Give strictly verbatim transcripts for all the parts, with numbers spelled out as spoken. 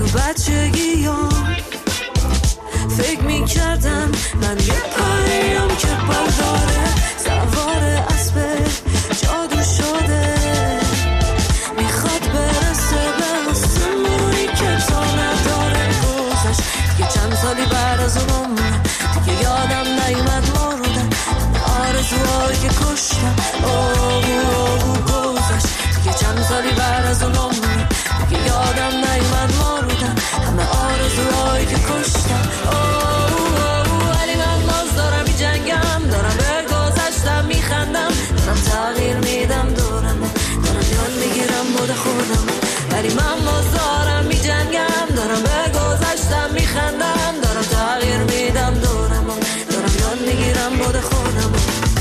بچگیام فکر میکردم من یه پریم که برداره سوار اسب جادو شده میخواد برسه به آسمونی که تا نداره گذشت دیگه چند سالی بعد از اون عمر دیگه یادم نیومد مردم آرزوهایی که کشتم آبو آبو گذشت دیگه چند سالی بعد از اون عمر دیگه یادم نیومد مردم همه آرزوهایی که کشتم آبو آبو ولی من باز دارم می جنگم دارم به گذشتم میخندم دارم تغییر میدم دورم دارم یاد میگیرم بود خودم ولی من باز دارم می جنگم دارم به گذشتم میخندم دارم تغییر میدم دورم دارم یاد میگیرم بود خودم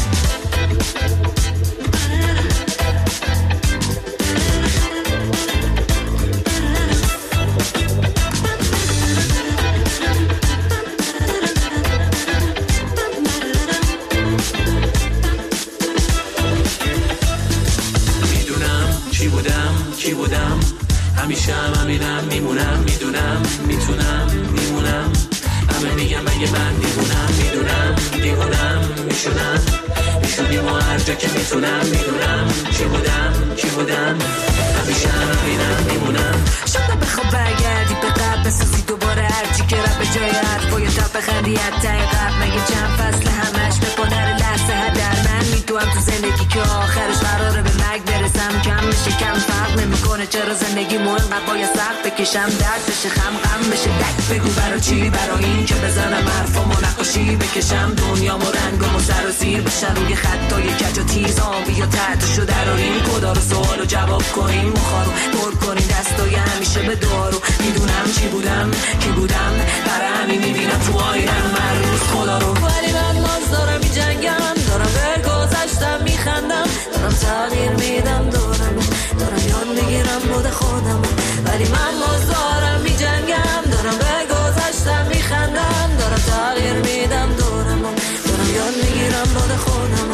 کی بودم همیشه هم همینم میمونم میدونم میتونم میمونم همه میگم اگه من دیوونم میدونم دیوونم میشونم میشونیم و هر جا که میتونم میدونم کی بودم کی بودم همیشه هم همینم میمونم شاید بخواب برگردی به قبل بسازی دوباره هرچی که رب به جای حرفای تب بخندی حتی قبل مگه چند فصل همش بپادر لحظه هدر من میدونم تو زندگی که آخرش قراره به مرگ برسم کم میشه کم فرق نمیکنه چرا زندگی مهم باید سخت بکشم درد بشه خم غم بشه دک بگو برای چی برای این که بزنم حرفامو نقاشی بکشم دنیامو رنگامو سر و زیر بشن روی خطای کج و تیزام بیا تحتشو دراریم کدا رو سوالو جواب کنیم مخارو پر کنیم دستای همیشه به دارو میدونم چی بودم کی بودم برای همین میبینم تو آینم هر روز خدا رو ولی من باز دارم می جنگم دارم به گذشتم میخندم دارم تغییر میدم دورم دارم یاد میگیرم بود خودم ولی من باز دارم می جنگم دارم به گذشتم میخندم دارم تغییر میدم دورم دارم یاد میگیرم بود خودم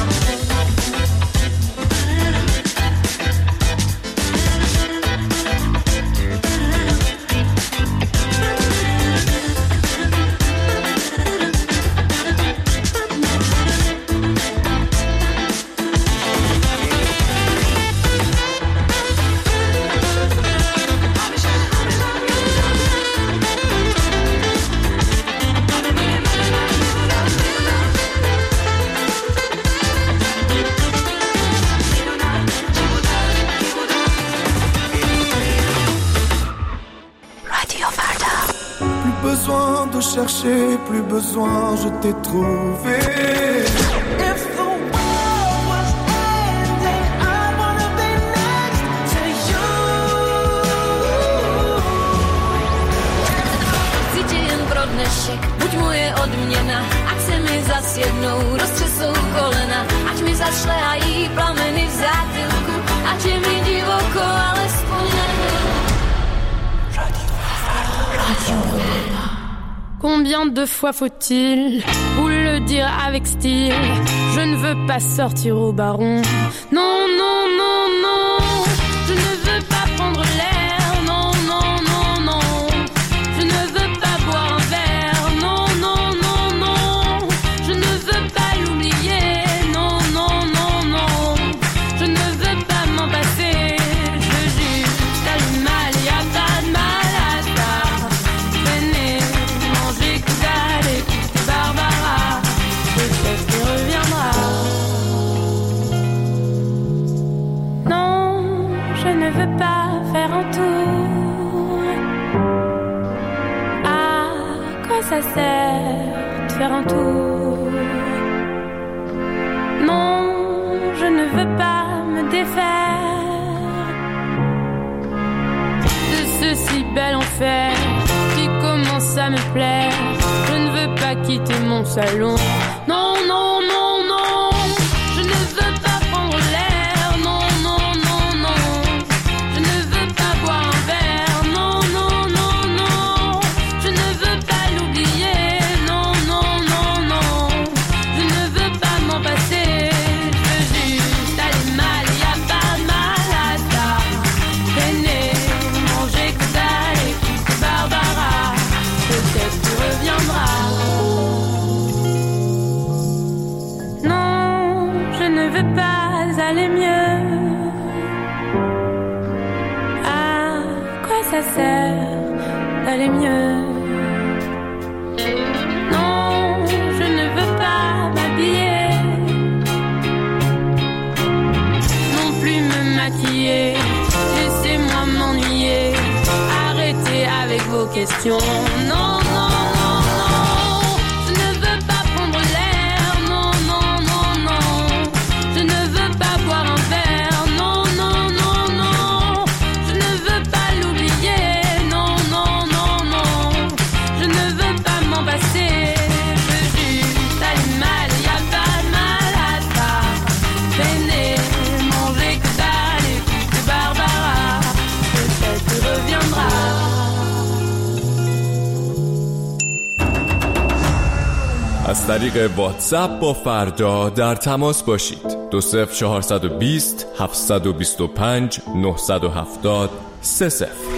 Chercher, plus besoin, je t'ai trouvé. If the world was ending, I wanna be next to you. Tydzień brodny siek, buď moje odměna, ať se mi zas jednou roztřesou kolena, ať mi zašlehají plameny v zátylku, ať je mi divoko, alespoň Radio Radio Combien de fois faut-il vous le dire avec style? Je ne veux pas sortir au baron. Non, non, non, non. Je ne veux pas prendre l'air. Non, non, non, non. Je ne veux pas boire un verre. Non, non, non, non. Je ne veux pas l'oublier. Non, non, non, non. Je ne veux pas m'en passer. Je veux juste aller mal, y a pas de mal à ça. Venez. J'écoute écouter Barbara, peut-être qu'il reviendra. Non, je ne veux pas faire un tour. À quoi ça sert de faire un tour? Non, je ne veux pas me défaire de ce si bel enfer qui commence à me plaire. Je ne veux pas quitter mon salon. Non, non, non, non. Je ne veux pas prendre l'air. Non, non, non, non. Je ne veux pas boire un verre. Non, non, non, non. Je ne veux pas l'oublier. Non, non, non, non. Je ne veux pas m'en passer. Je veux juste aller mal. Y a pas de mal à ça. Venez manger que dalle. ça sert d'aller mieux. Non, je ne veux pas m'habiller, non plus me maquiller. Laissez-moi m'ennuyer, arrêtez avec vos questions. Non, non, non, non, je ne veux pas prendre l'air. Non, non, non, non, je ne veux pas boire un verre. Non, non, non, non, je ne veux pas l'oublier. Non, non, non, non, je ne veux pas m'en passer. Je veux juste aller mal, y'a pas de mal à ça. Peiner, manger que dalle, écouter Barbara, peut-être tu reviendras. از طریق واتساپ با فردا در تماس باشید. دو صفر چهارصد و بیست هفتصد و بیست و پنج نهصد و هفتاد سه صفر.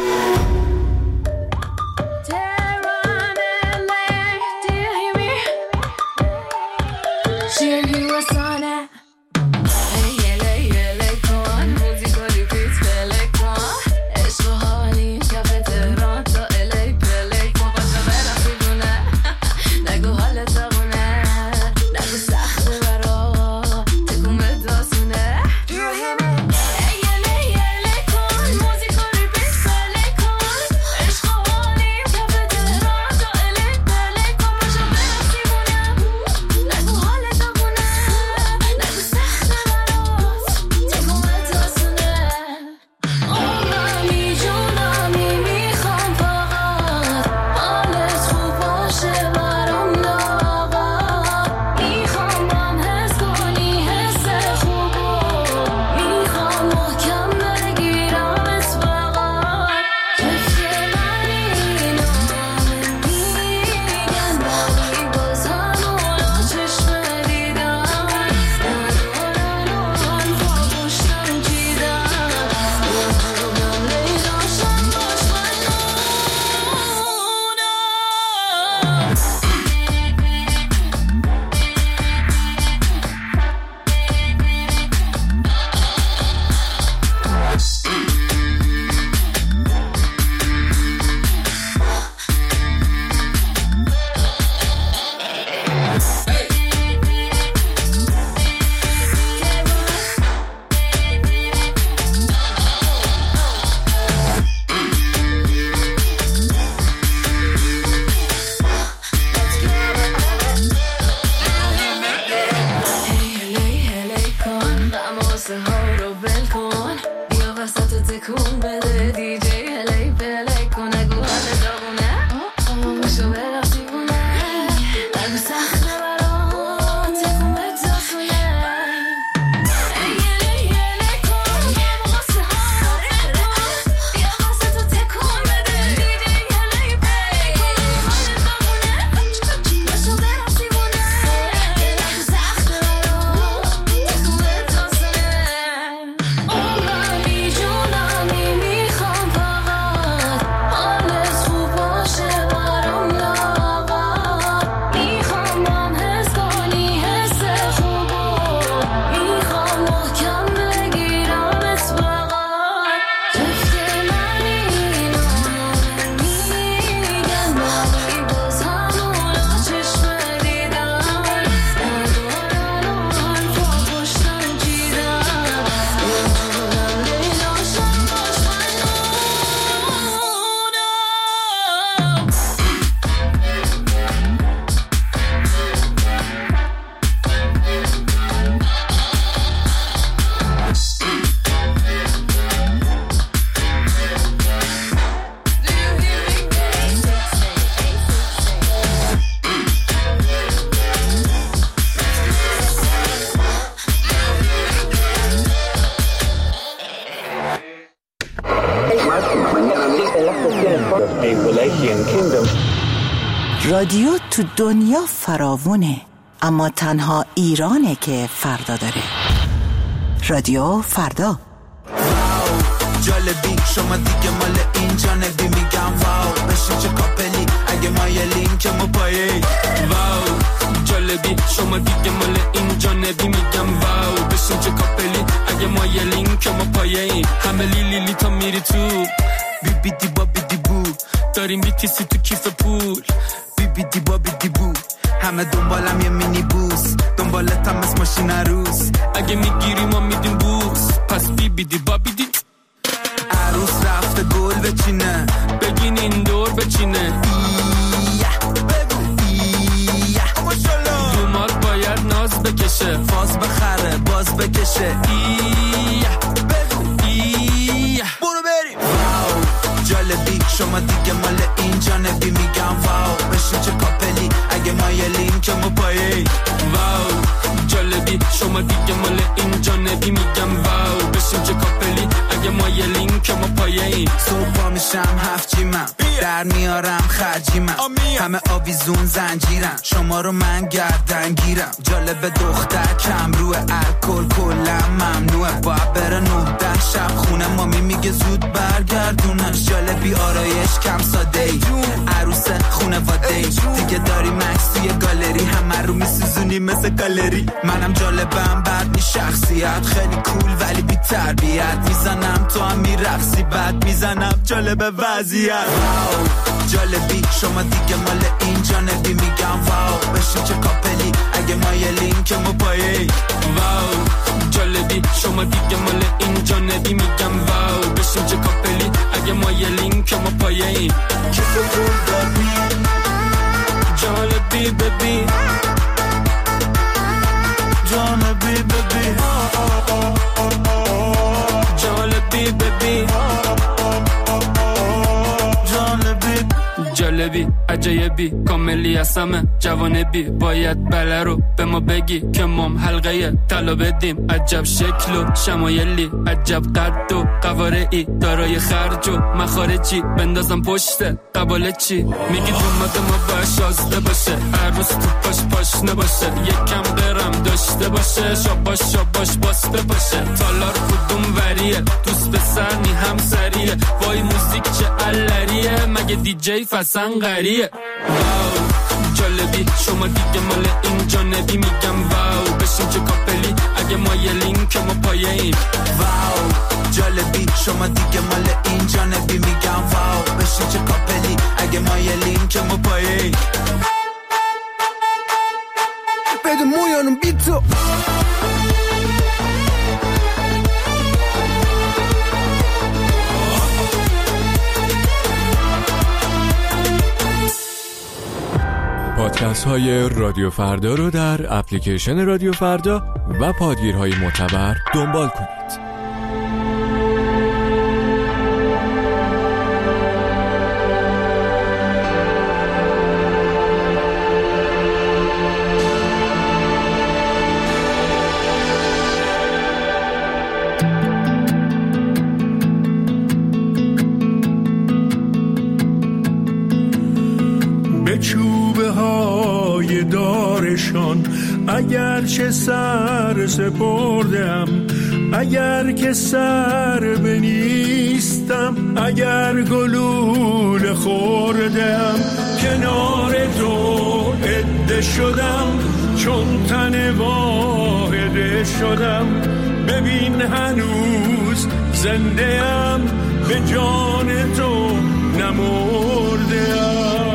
رادیو تو دنیا فراوونه، اما تنها ایرانه که فردا داره. رادیو فردا. جالبی شما دیگه مال اینجا نبی، میگم واو بشین چه کاپلی اگه مایلین که ما پایه. واو جالبی شما دیگه مال اینجا نبی، میگم واو بشین چه کاپلی اگه مایلین که ما پایه. همه لیلی لی تا میری تو بی بی دی با بی دی بو داریم بیتیسی تو کیف پول بی بی دی با بی دی بو همه دنبالم یه مینی بوس دنبالتم از ماشین عروس اگه میگیری ما میدیم بوس پس بی بی دی با بی دی عروس رفته گل بچینه بگین این دور بچینه ایه بگو ایه دومات باید ناز بکشه فاز بخره باز بکشه ایه بگو ایه برو بریم واو جالبی شما دیگه مال این جانبی میگم واو بشین چه کاپلی اگه مایلین که ما پایه واو جالبی شما دیگه مال این جانبی میگم واو بشین چه کاپلی اگه مایلین که ما پایه این صبح پا میشم هفت جیمم در میارم خرجیمم همه آویزون زنجیرم شما رو من گردن گیرم جالب دختر کم روه الکل کلم ممنوعه باید بره نه ده شب خونه مامی میگه زود برگردونش جالبی آرایش کم ساده ای عروس خونه واده ای دیگه داری مکس توی گالری همه رو میسوزونی مثل گالری منم جالبم بعد می شخصیت خیلی کول ولی بی تربیت میزنم تو هم میرقصی بعد میزنم جالب وضعیت واو جالبی شما دیگه مال این جانبی میگم واو بشین چه کاپلی اگه مایلین که ما پایه واو جالبی شما دیگه مال این جانبی میگم واو بشین چه کاپلی اگه مایلین که ما پایه این که فکر داری جالبی ببین جالبی ببین جالبی ببین جالبی جالبی عجایبی کاملی هستم جوانبی باید بله رو به ما بگی که مام حلقه طلا بدیم عجب شکل و شمایلی عجب قد و قوارعی دارای خرج و مخارجی بندازم پشت قباله چی میگی دومات ما باید شازده باشه عروس تو پاش پاش نباشه یکم قرم داشته باشه شاباش شاباش باسته باشه تالار کدوم وریه دوست پسر نی هم سریه وای موزیک چه علریه مگه دی جی فسن غریه واو جالبی شما دیگه مال این جانبی میگم واو بشین چه کاپلی اگه مایلین که ما پایه این واو جالبی شما دیگه مال این جانبی میگم واو بشین چه کاپلی اگه مایلین که ما پایه این بده مویانم بی تو پادکست های رادیو فردا رو در اپلیکیشن رادیو فردا و پادگیرهای معتبر دنبال کنید. اگر چه سر سپردم اگر که سر بنیستم اگر گلوله خوردم کنار تو عده شدم چون تن واحده شدم ببین هنوز زنده ام به جان تو نمرده ام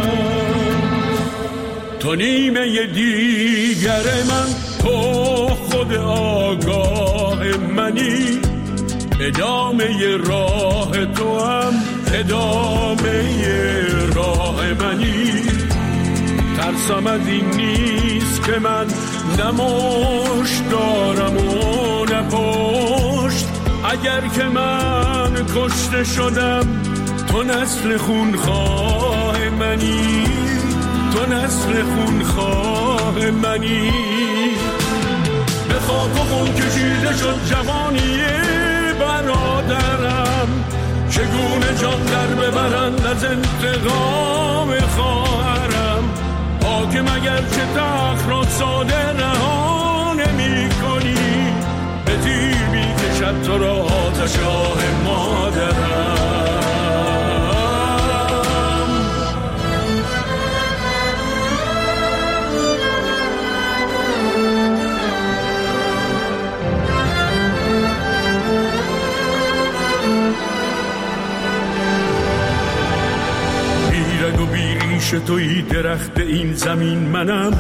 تو نیمه دیگر من تو خود آگاه منی ادامه راه تو هم ادامه راه منی ترسم از این نیست که من نمشت دارم و نپشت اگر که من کشته شدم تو نسل خونخواه منی تو نسل خونخواه منی به خاک و خون کشیده شد جوانی برادرم چگونه جان در ببرند از انتقام خواهرم حاکم اگر چه تخت را ساده رها نمی کنی به تیر می کشد تو را آتش آه مادرم تویی درخت این زمین منم،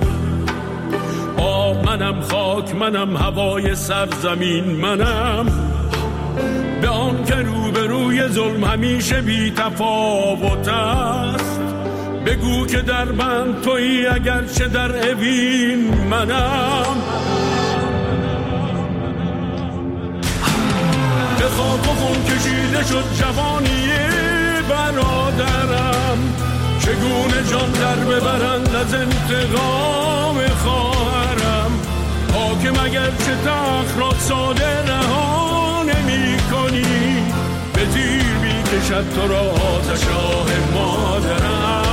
آب منم، خاک منم، هوای سرزمین منم. به آن که روبروی ظلم همیشه بی تفاوت است، بگو که در من تویی اگرچه در اوین منم. به خاک و خون کشیده شد جوانی برادرم، چگونه جان در ببرند از انتقام خواهرم. حاکم اگر چه تخت ساده رها نمی کنی، به تیر بی کشد تو را آتش آه مادرم.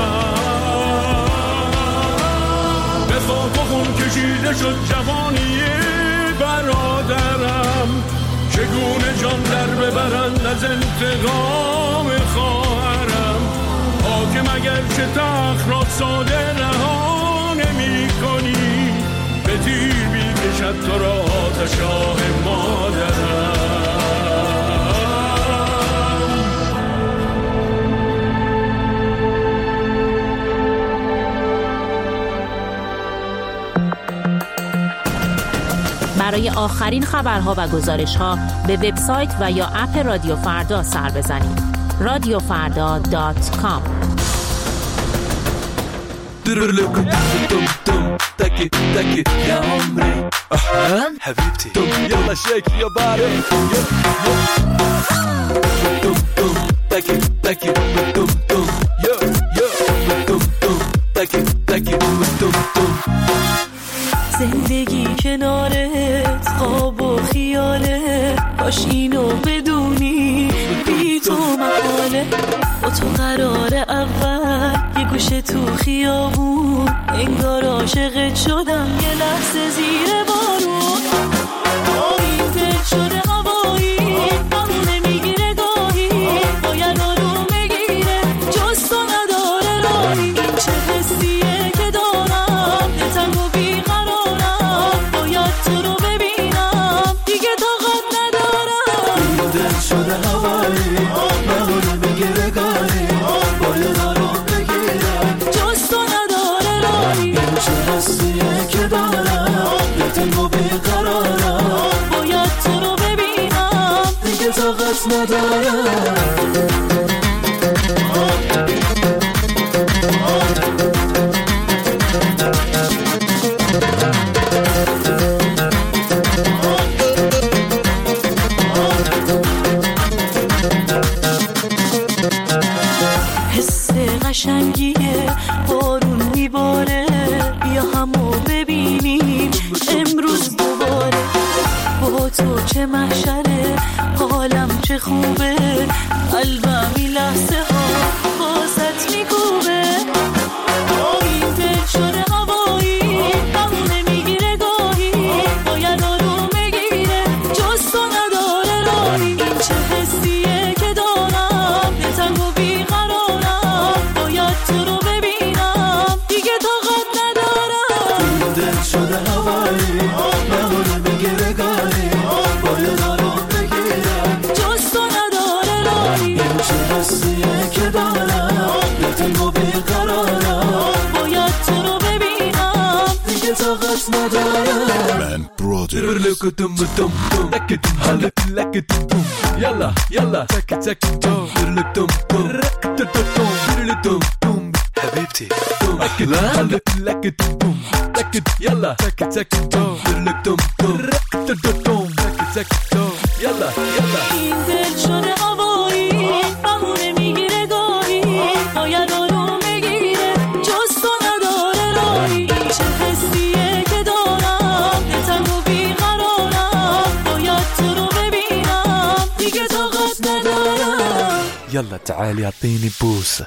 به خاک و خون کشیده شد جوانی برادرم، چگونه جان در ببرند از انتقام خواهرم. حاکم اگر چه تخت را ساده رها نمی کنی، به تیر بی کشد تو را آتش آه مادرم. برای آخرین خبرها و گزارش‌ها به وبسایت و یا اپ رادیو فردا سر بزنید. رادیو فردا دات کام. زندگی کنارت خواب و خیاله، باش اینو بدونی بی تو محاله. با تو قرار اول یه گوشه تو خیابون، انگار عاشقت شدم یه لحظه زیر بارون. این دل شده هوایی بهونه میگیره گاهی، باید آروم بگیره جز تو نداره راهی. این چه حسیه که دارم دلتنگ و بیقرارم، باید تو رو ببینم دیگه طاقت ندارم. این دل شده هوایی بهونه میگیره گاهی، باید آروم بگیره جز تو نداره راهی. این چه حسیه که دارم دلتنگ و بیقرارم، باید تو رو ببینم دیگه طاقت ندارم. قشنگیه بارون میباره، بیا همو ببینیم امروز دوباره. با تو چه محشره، حالم چه خوبه، قلبم این لحظه ها بازت میکوبه. این دل شده هوایی بهونه میگیره گاهی، باید آروم بگیره جز تو نداره راهی. این چه حسیه که دارم دلتنگ و بیقرارم، باید تو رو ببینم دیگه طاقت ندارم. این دل شده هوایی بهونه میگیره گاهی، باید آروم بگیره جز تو نداره راهی. این چه حسیه که دارم دلتنگ و بیقرارم، باید تو رو ببینم دیگه طاقت ندارم. من برادر يلا يلا تك تك توم دم دم حبيبتي أكد لك دم تك يلا تك تك توم دم دم تك توم يلا يلا. این دل شده هوایی بهونه میگیره گاهی، باید آروم بگیره جز تو نداره راهی. این چه حسیه که دارم دلتنگ و بیقرارم، باید تو رو ببینم دیگه طاقت ندارم. يلا تعالي اعطيني بوسة.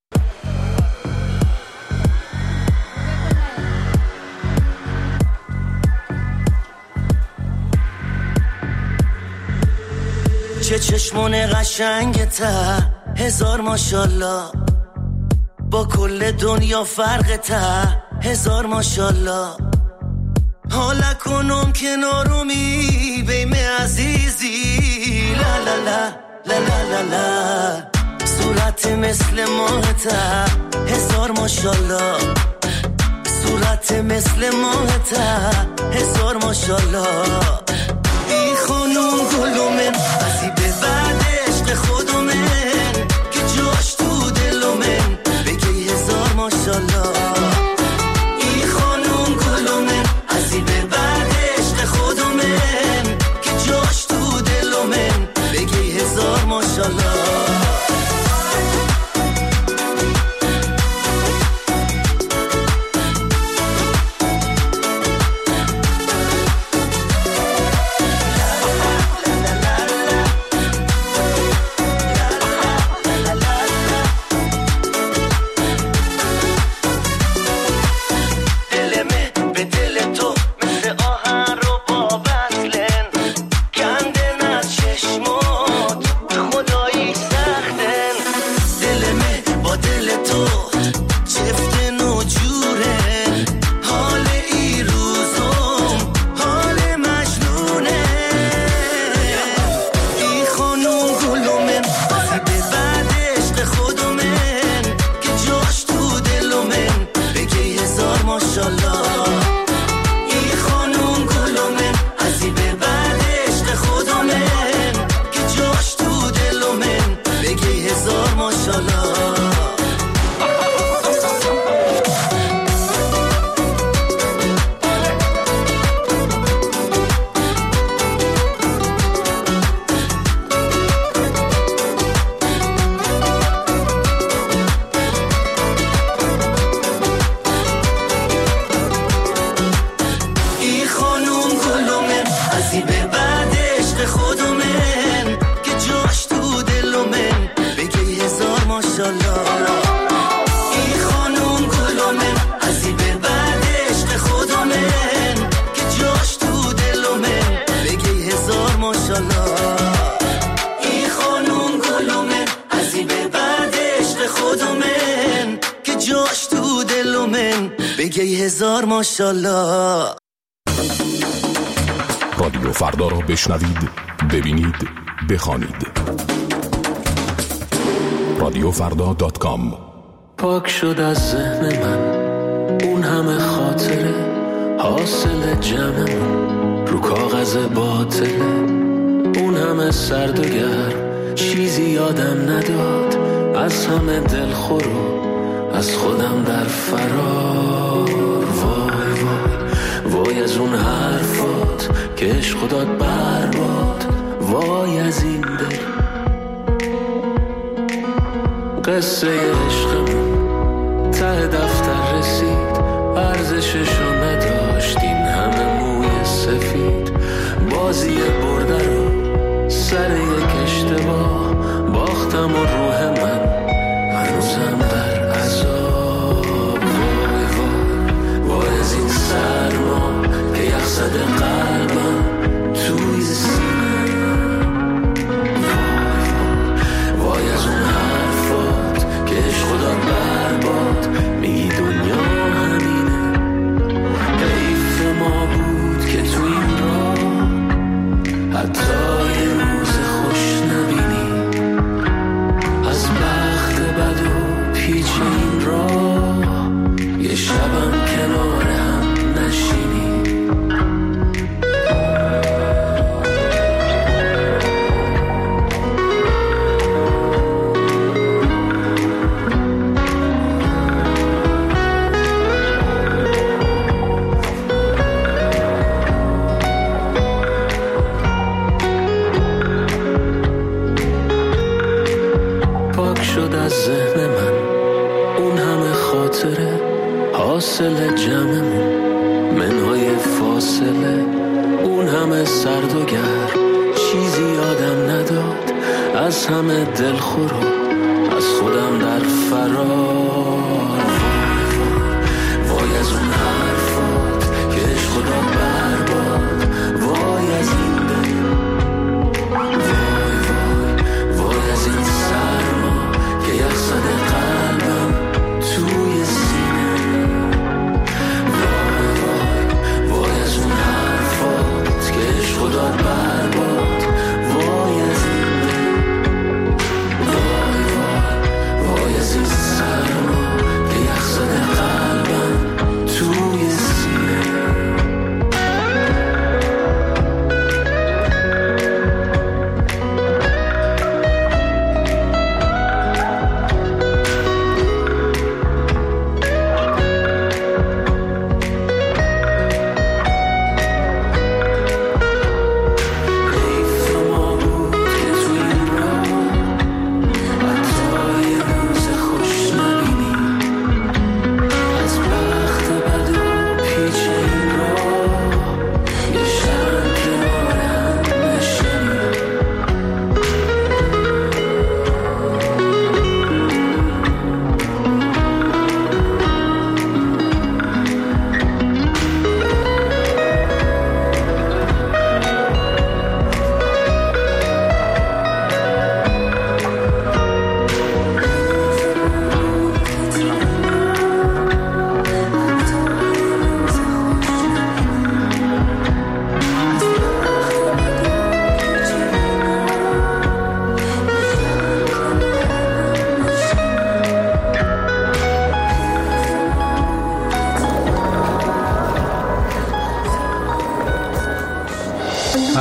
چه چشمون قشنگته، هزار ماشالله، با کل دنیا فرقته، هزار ماشالله. حالا کنم کنارومی بیم عزیزی، لا لا لا لا لا لا لا. صورت صورت مثل ماهته هزار ماشالله، صورت مثل ماهته هزار ماشالله. ای خانوم گلومن ازی به بعد عشق خودمن که جاش تو دلومن بگی هزار ماشالله. ای خانوم گلومن ازی به بعد عشق خودمن که جاش تو دلومن بگی هزار ماشالله. ماشالله. رادیو فردا را بشنوید، ببینید، بخوانید. رادیو فردا دات کام. پاک شد از ذهن من اون همه خاطره، حاصل جمعمون رو کاغذ باطله. اون همه سرد و گرم چیزی یادم نداد، از همه دلخور و از خودم در فرار. وای وای وای از اون حرفات که عشق داد برباد. وای از این دل قصه عشقمون ته دفتر رسید، ارزششو نداشت این همه موی سفید. بازی برده رو سر یک اشتباه باختم و روح من هنوزم در عذاب. وای وای وای از این سرما که یخ زده قلبم توی سینه. وای وای وای از اون حرفات که عشق داد برباد. میگی دنیا همینه، حیف ما بود که تو این راه حتی یه روز خوش نبینی. از بخت بد و پیچین راه یه شبم کنار هم نشینی. ذهن من اون همه خاطره، حاصل جمعمون منهای فاصله. اون همه سرد و گرم چیزی یادم نداد، از همه دلخور و از خودم در فرار. وای وای از اون حرفات که عشق داد برباد. وای از این دل، وای وای وای از این سرما که یخ زده قلبم توی سینه. وای وای وای از اون حرفات که عشق داد برباد. وای از این دل، وای وای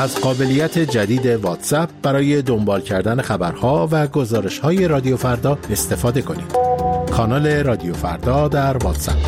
از قابلیت جدید واتساپ برای دنبال کردن خبرها و گزارش‌های رادیو فردا استفاده کنید. کانال رادیو فردا در واتساپ.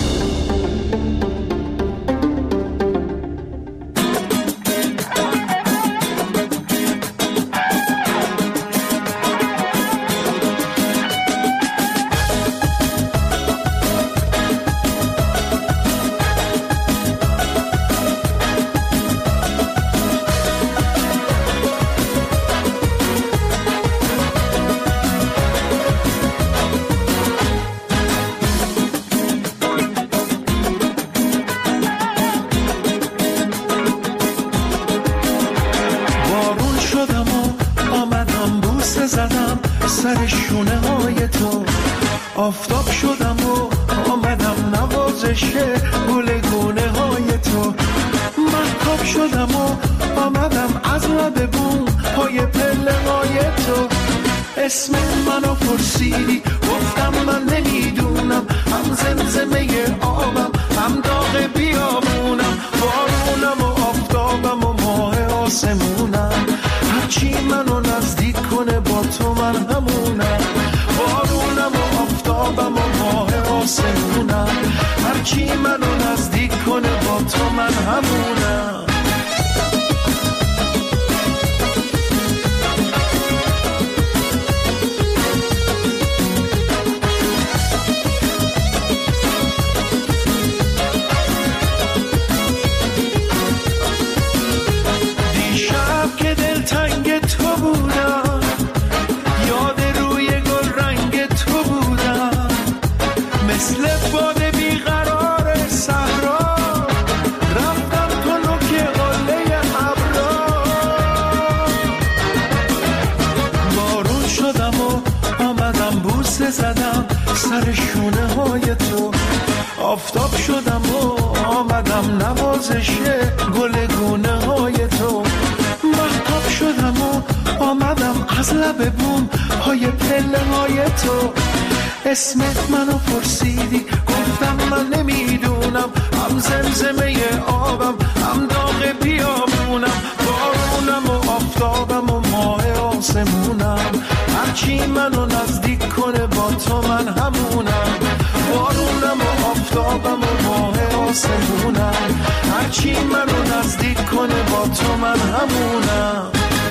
سر شونه های تو آفتاب شدم و آمدم نوازش گلگونه های تو مهتاب شدم و آمدم از لب بوم پای پله های تو اسم منو پرسیدی گفتم من نمیدونم هم زمزمه آبم هم داغ بیابونم بارونم و آفتابم و ماه آسمونم هرچی منو نزدیک کنه با تو من همونم بارونم و آفتابم و ماه آسمونم هرچی منو نزدیک کنه با تو من همونم زدم سر شونه های تو آفتاب شدم و آمدم نوازش گلگونه های تو مهتاب شدم و آمدم از لب بوم پای پله های تو اسمت منو پرسیدی گفتم من نمیدونم هم زمزمه آبم هم داغ بیابونم بارونم و آفتابم و ماه آسمونم هرچی منو نزدیک کنه با تو من همونم بارونم و آفتابم و ماه آسمونم هرچی منو نزدیک کنه با تو من همونم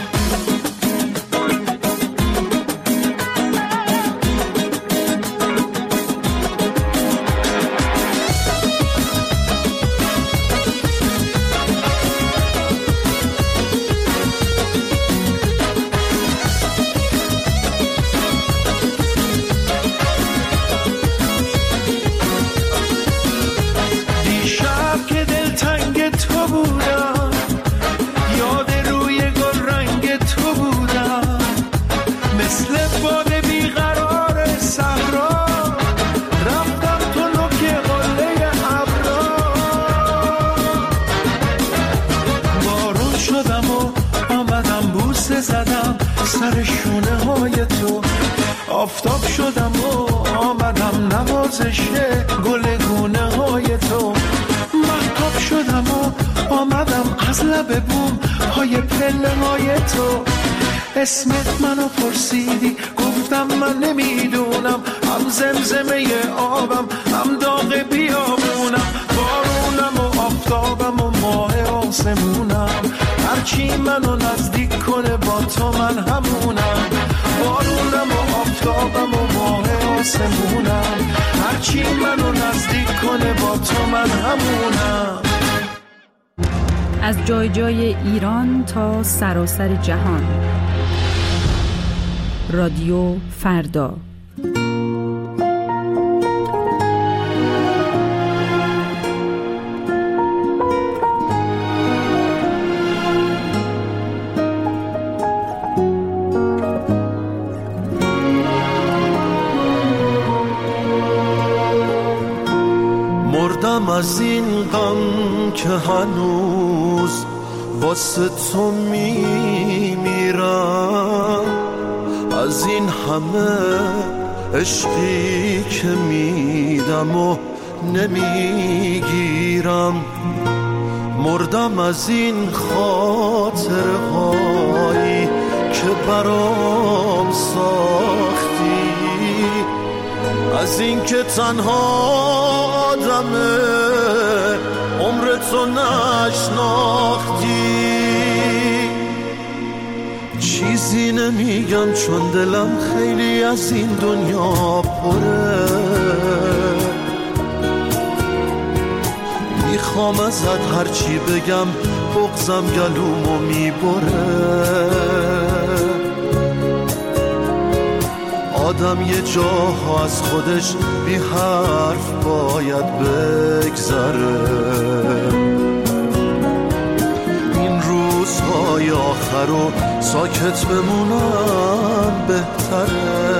زدم سر شونه های تو آفتاب شدم و آمدم نوازش گلگونه های تو مهتاب شدم و آمدم از لب بوم پای پله های تو اسمت منو پرسیدی گفتم من نمیدونم هم زمزمه آبم هم داغ بیابونم بارونم و آفتابم و ماه آسمونم هرچی منو نزدیک کنه با تو من همونم بارونم و آفتابم و ماه آسمونم هرچی منو نزدیک کنه با تو من همونم از جای جای ایران تا سراسر جهان رادیو فردا مردم از این غم که هنوز واسه تو میمیرم از این همه عشقی که میدم و نمیگیرم مردم از این خاطرهایی که برام ساختی، از این که تنها آدمه عمر تو نشناختی. چیزی نمیگم چون دلم خیلی از این دنیا پره، میخوام ازت هرچی بگم بغضم گلومو میبره. آدم یه جاها از خودش بی حرف باید بگذره، این روزهای آخر رو ساکت بمونم بهتره.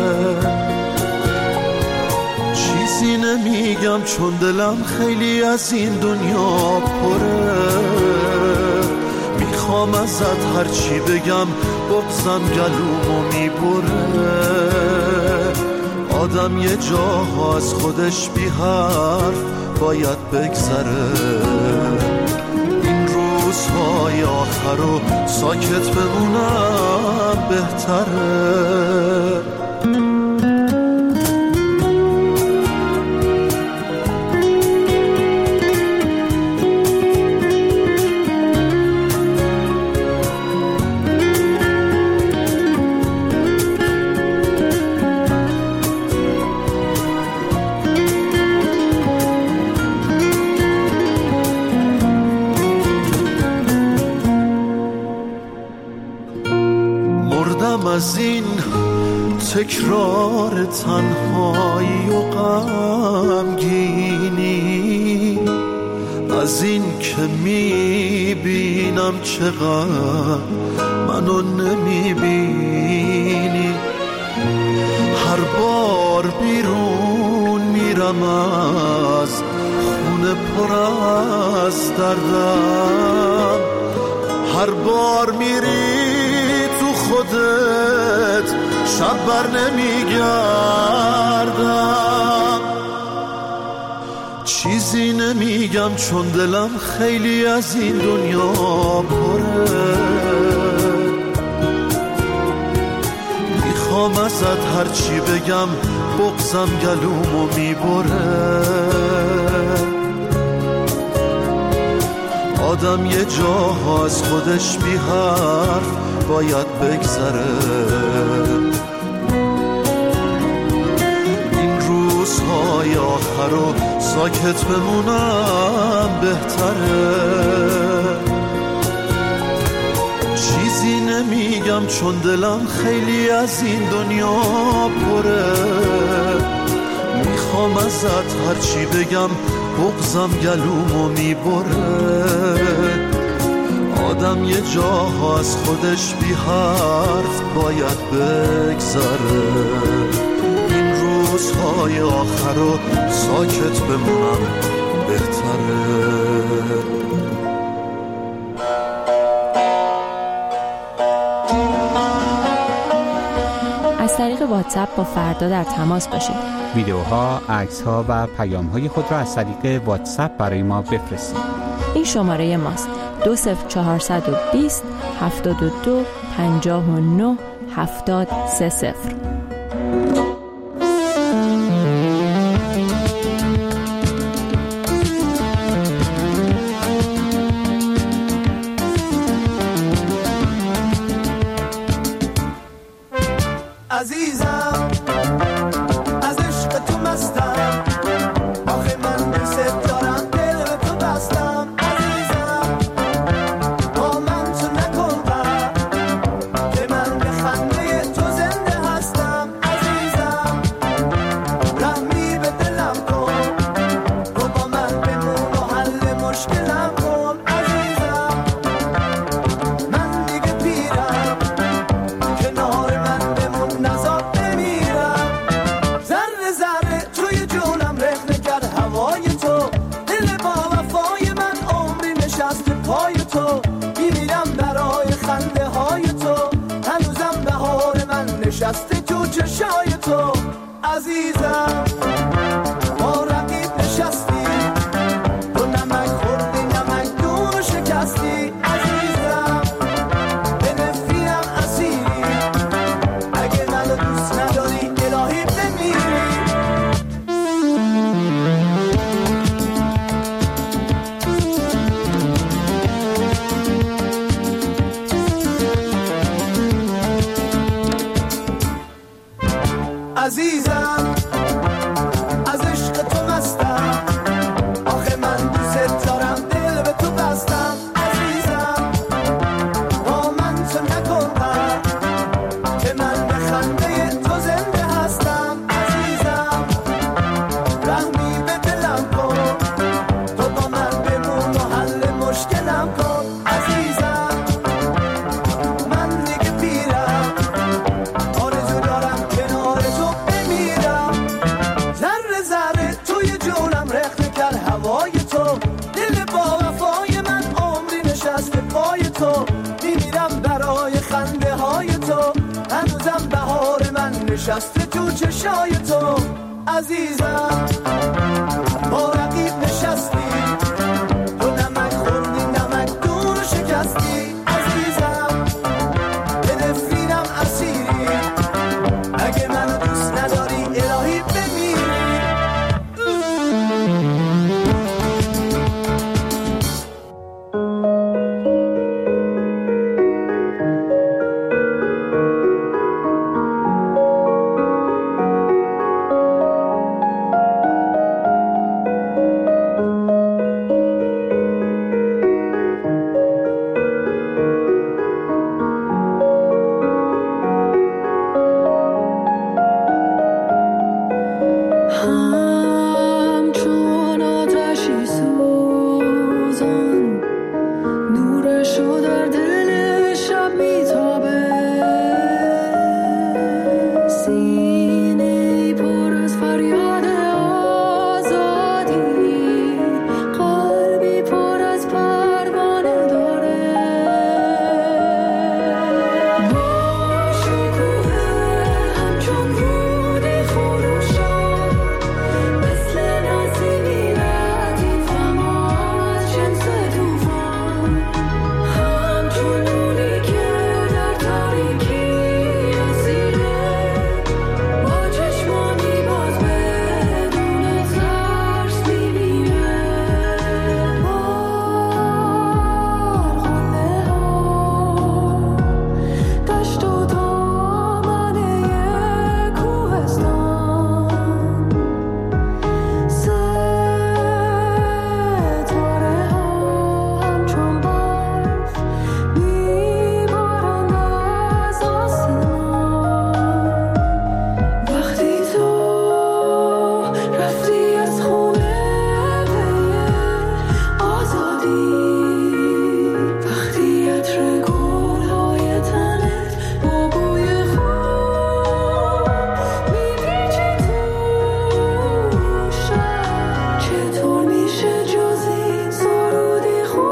چیزی نمیگم چون دلم خیلی از این دنیا پره، میخوام ازت هرچی بگم بغضم گلومو میبره. آدم یه جاها از خودش بی حرف باید بگذره، این روزهای آخر رو ساکت بمونم بهتره. از این تکرار تنهایی و غمگینی، از این که میبینم چقدر منو نمیبینی. هر بار بیرون میرم از خونه پر از دردم، هر بار میری خودت شب بر نمیگردم. چیزی نمیگم چون دلم خیلی از این دنیا پره، میخوام ازت هرچی بگم بغضم گلومو میبره. آدم یه جاها از خودش بی حرف باید بگذره، این روزهای آخر رو ساکت بمونم بهتره. چیزی نمیگم چون دلم خیلی از این دنیا پره، میخوام ازت هرچی بگم بغضم گلومو میبره. آدم یه جاها از خودش بی حرف باید بگذره، این روزهای آخر رو ساکت بمونم بهتره. از طریق واتساپ با فردا در تماس باشید. ویدیوها، عکس‌ها و پیام‌های خود را از طریق واتساپ برای ما بفرستید. این شماره ماست: دو صفر چهارصد و بیست هفتاد و دو پنجاه و نه هفتاد سه صفر. عزیزم از عشق تو مستم، آخه من دست دارم دل به تو بستم. عزیزم با من تو نکن غم، که من به خنده تو زنده هستم. عزیزم رحمی به دلم کن، تو با من بمون و حل مشکلم کن. عزیزم من دیگه پیرم، کنار من بمون نزار بمیرم. ذره ذره توی جونم رخنه کرد هوای تو، دل با وفای من عمری نشسته پای تو. میمیرم برای خنده های تو، هنوزم بهار من نشسته تو چشای تو. عزیزم با رقیب نشستی، تو نمک خوردی نمک دو عزیزم از عشق تو مستم آخه من دوست دارم دل به تو بستم عزیزم با من تو نکن غم که من به خنده تو زنده هستم عزیزم رحمی به دلم کن تو با من بمون و حل مشکلم کن عزیزم من دیگه پیرم آرزو دارم کنار تو بمیرم ذره ذره توی جونم رخت کرد هوای تو دل با وفای من عمری نشست پای تو میمیرم برای خنده های تو هنوزم بهار من نشسته تو چشای تو عزیزم با رقیب نشستی تو نمک خوردی نمک دون شکستی عزیزم به نفرینم اسیری اگه منو دوست نداری الهی بمیری همچون آتشی سوزان نورشو در دل شب میتابه سینه پر از فریاد آزادی قلبی پر از پروانه داره با شکوه همچون رودی خروشان مثل نسیمی لطیفم از جنس توفان همچون نوری که در تاریکی اسیره با چشمانی باز بدون ترس میبینه بارخانه ها دشت و دامنه کوهستان ستاره ها همچون برف میبارند از آسمان وقتی تو رفتی از خونه پی آزادی وقتی عطر گل‌های تنت با بوی خوب میپیچه تو شب چطور میشه جز این سرودی خوب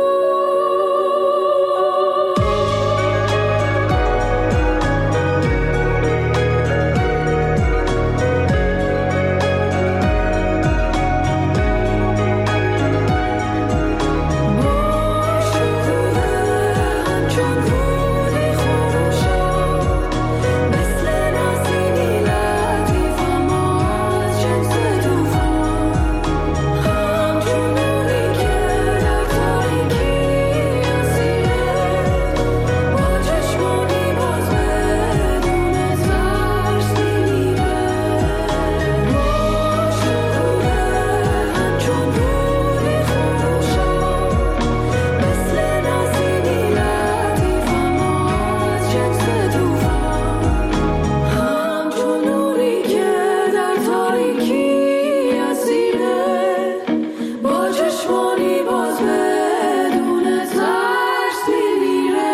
همچون رودی خروشان مثل نسیمی لطیفم از جنس توفان همچون نوری که در تاریکی اسیره با چشمانی باز بدون ترس میمیره با شکوه همچون رودی خروشان مثل نسیمی لطیفم از جنس توفان همچون نوری که در تاریکی اسیره با چشمانی باز بدون ترس میمیره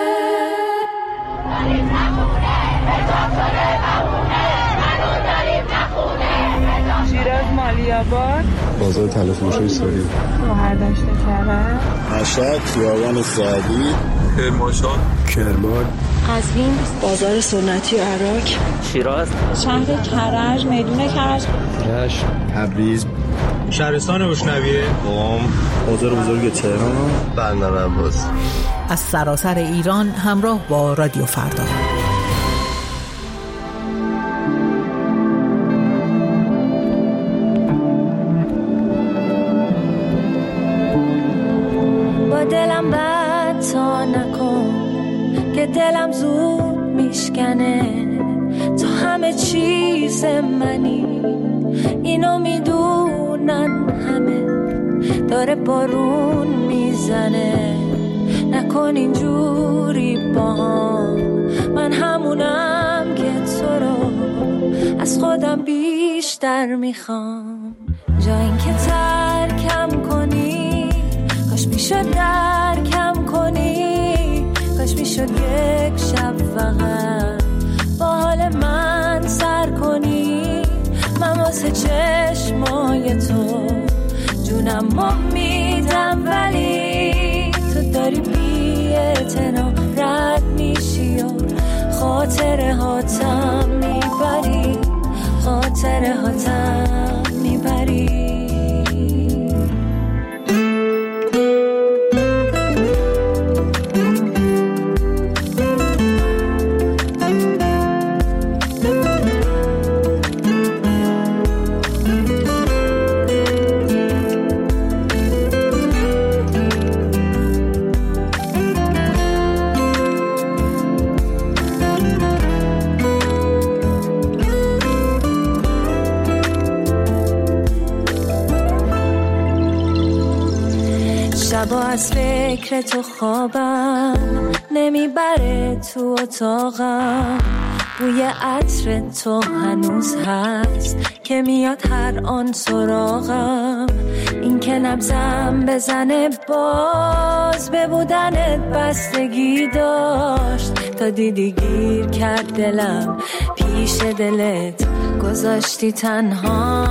شیراز مالیاباد بازار تلفروشی سوری مهردشت کرد مشهد خیابان سعدی کرمانشاه کرمان قزوین بازار سنتی عراق شیراز شهر کرج میدون کرج رشت تبریز شهرستان بوشنویه قم بازار بزرگ تهران بندر عباس از سراسر ایران همراه با رادیو فردا. با دلم بد تا نکن که دلم زود میشکنه تو همه چی عزیز منی، اینو میدونن همه، داره بارون میزنه، نکن اینجوری با هم، من همونم که تو رو از خودم بیشتر میخوام. جا این که ترکم کنی، کاش میشد درکم کنی، کاش میشد یک شب فقط با حال من سر کنی. من واسه چشمای تو جونم رو میدم، ولی تو داری بی اعتنا رد میشی و خاطره هاتم میبری، خاطره هاتم میبری. شبا از فکر تو خوابم نمیبره، تو اتاقم بوی عطر تو هنوز هست که میاد هر آن سراغم. این که نبضم بزنه باز به بودنت بستگی داشت، تا دیدی گیر کرد دلم پیش دلت گذاشتی تنها.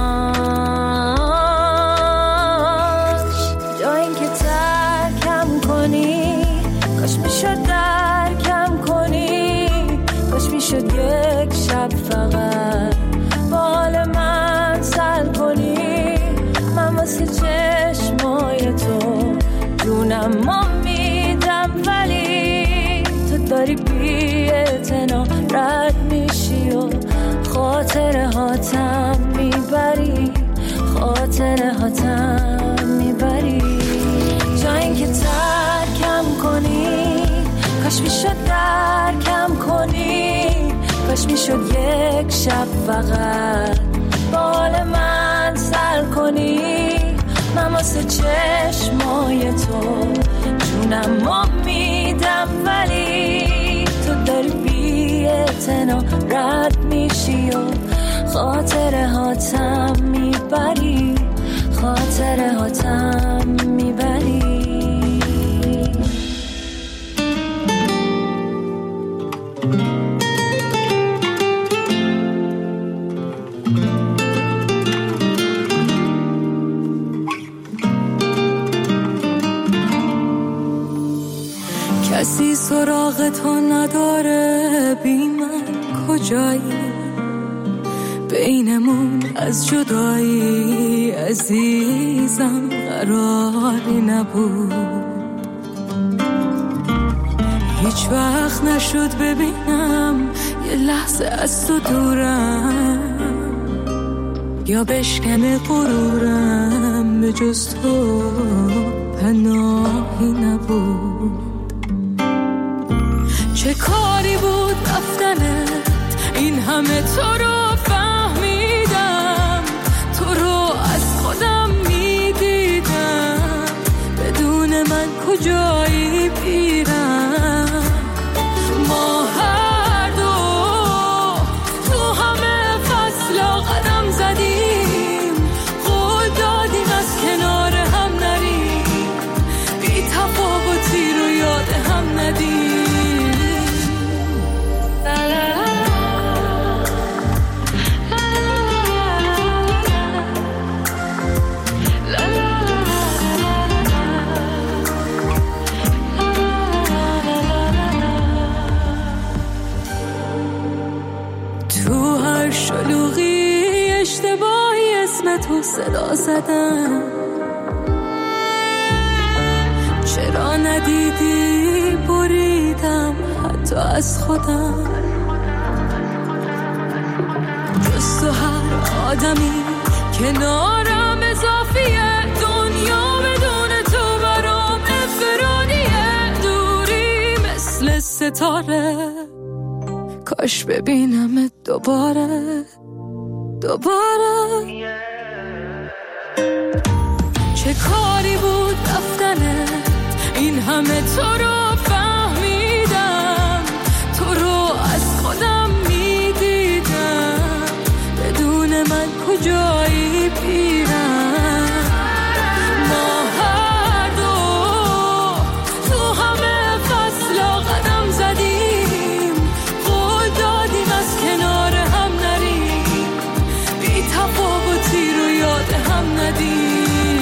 کاش میشد درکم کنی، کاش میشد یک شب فقط با حال من سر کنی. من واسه چشمای تو جونم ما میدم، ولی تو داری بی اعتنا رد میشی و خاطره هاتم میبری، خاطره هاتم میبری. جا این که ترکم کنی، کاش میشد درکم کنی، کاش میشد یک شب فقط با حال من سر کنی. من واسه چشمای تو جونم رو میدم، ولی تو داری بی اعتنا رد میشی و خاطره هاتم میبری، خاطره هاتم میبری. کسی سراغ تو نداره، بی من کجایی؟ بینمون از جدایی عزیزم قراری نبود. هیچ وقت نشد ببینم یه لحظه از تو دورم، یا بشکنه غرورم، به جز تو پناهی نبود. چه کاری بود رفتنت، این همه تو رو فهمیدم، تو رو از خودم میدیدم، بدون من کجایی بیرم؟ ما هر دو تو همه فصلا قدم زدیم، قول دادیم از کنار هم نریم، بی تفاوتی رو یاد هم ندیم. شلوغی اشتباهی اسم تو صدا زدم، چرا ندیدی بریدم حتی از خودم. جز تو هر آدمی کنارم اضافیه، دنیا بدون تو برام افرادیه، دوری مثل ستاره، کاش ببینمت دوباره. دوباره. چه کاری بود رفتنه، این همه تو رو فهمیدم، تو رو از خودم میدیدم، بدون من کجایی پیرم. ما هر دو تو همه فصلا قدم زدیم، قول دادیم از کنار هم نریم، بی تفاوتی رو یاد هم ندیم.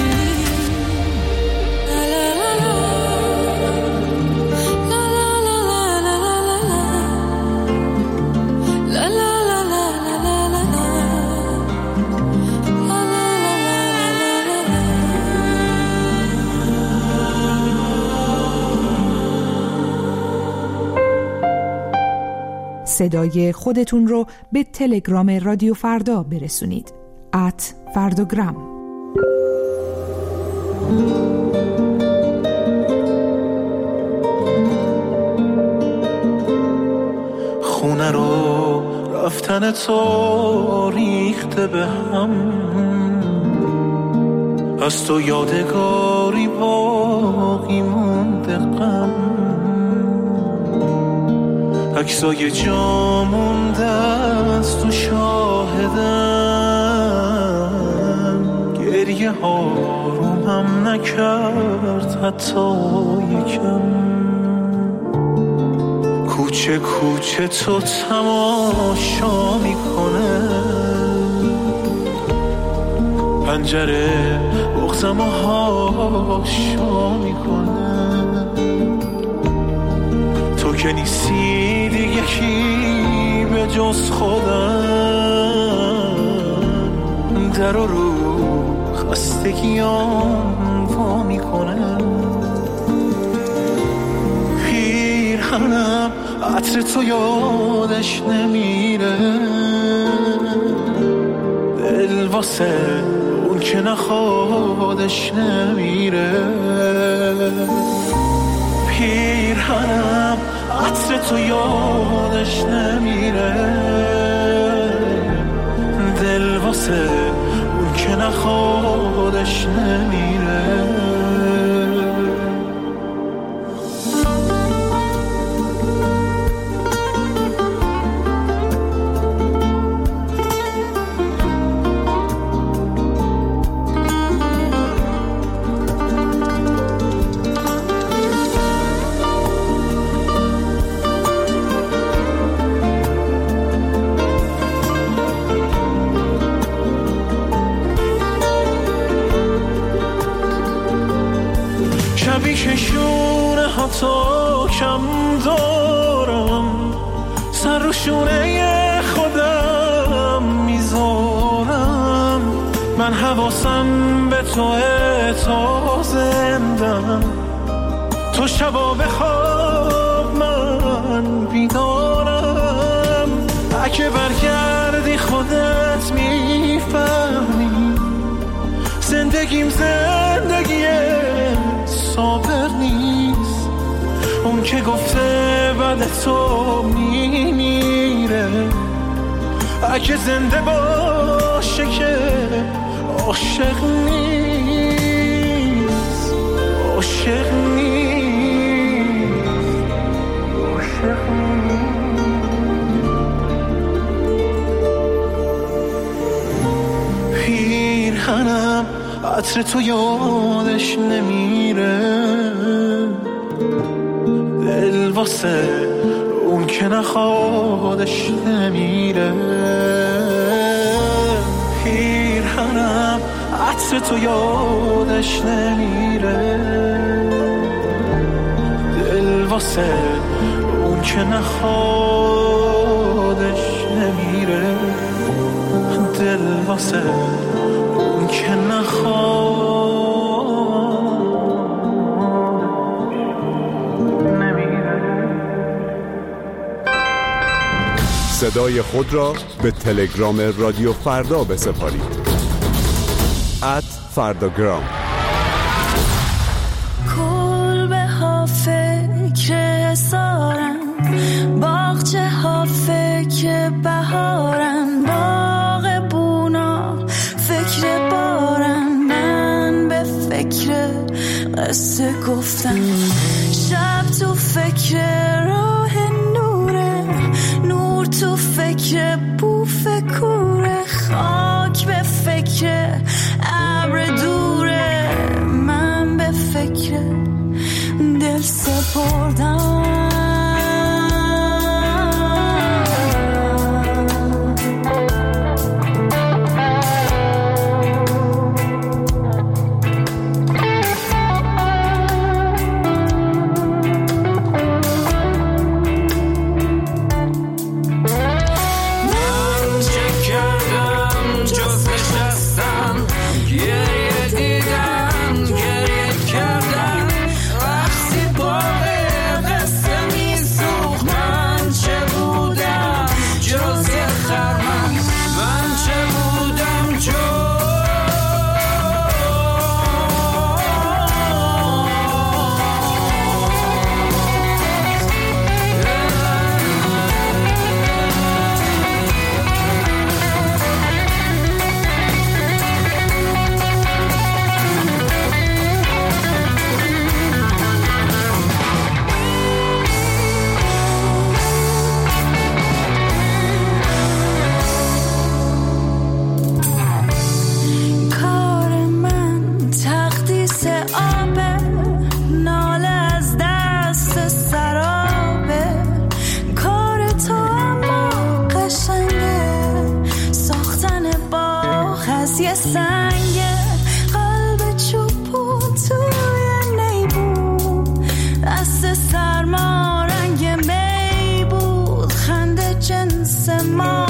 صدای خودتون رو به تلگرام رادیو فردا برسونید. ات فرداگرام. خونه رو رفتن تو ریخته به هم، از تو یادگاری باقی مونده غم، عکسای جا مونده از تو شاهدم، گریه ها رومم نکرد حتی یکم، کوچه کوچه تو تماشا میکنه، پنجره بغزم و هاشا میکنه، تو که نیستی دیگه کی به جز خودم، در رو خستگیام وا میکنه، پیرهنم عطر تو یادش نمیره، دل واسه اون که نخوادش نمیره، پیرهنم عطر تو یادش نمیره، دل واسه اون که نخوادش نمیره. شونه ها تو کم دارم، سر رو شونه خودم میذارم، من حواسم به تو تا زندم، تو شبا بخواب من بیدارم، اگه برگردی خودت میفهمی، زندگیم زندگیه صابر نیست، اون که گفته بعد تو میمیره، اگه زنده باشه که عاشق نیست، عاشق نیست، عاشق نیست. پیرهنم عطر تو یادش نمیره، دل واسه اون که نخوادش نمیره، پیرهنم عطر تو یادش نمیره، دل واسه اون که نخوادش نمیره، دل واسه اون که نخواد نمیره. صدای خود را به تلگرام رادیو فردا بسپارید. ات فرداگرام. کل به ها فکر سارم، باغچه ها فکر بهارم، باغ بود قصه گفتم. شب تو فکر راه نوره، نور تو فکر بوف کوره، خاک به فکر ابر دوره، من به فکر دل سپردم. یه سنگ قلب چوبون توی نیبون، دست سرما رنگ می بود، خنده جنس ما